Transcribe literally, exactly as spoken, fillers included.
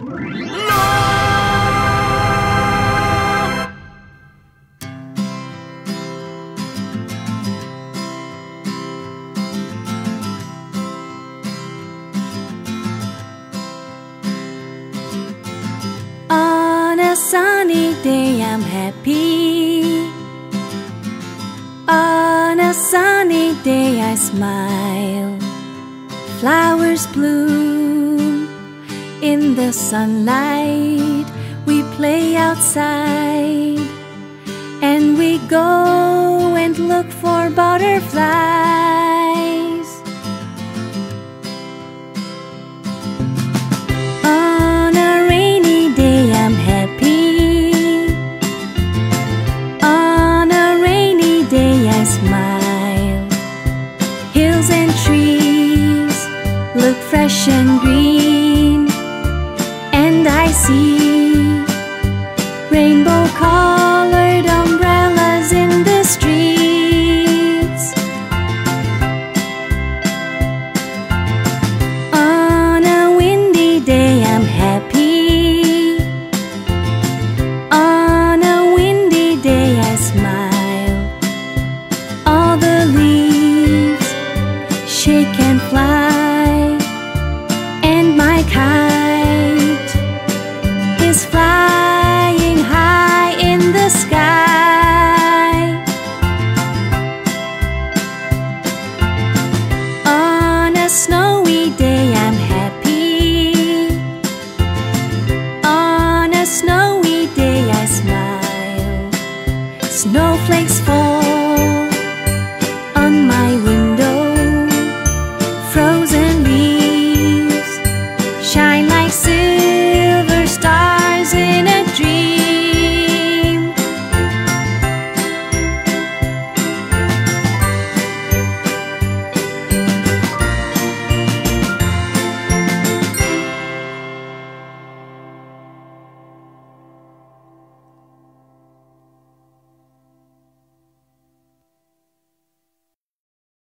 On a sunny day I'm happy. On a sunny day I smile. Flowers bloom in the sunlight. We play outside, and we go and look for butterflies. On a rainy day I'm happy. On a rainy day I smile. Hills and trees look fresh and green, and I see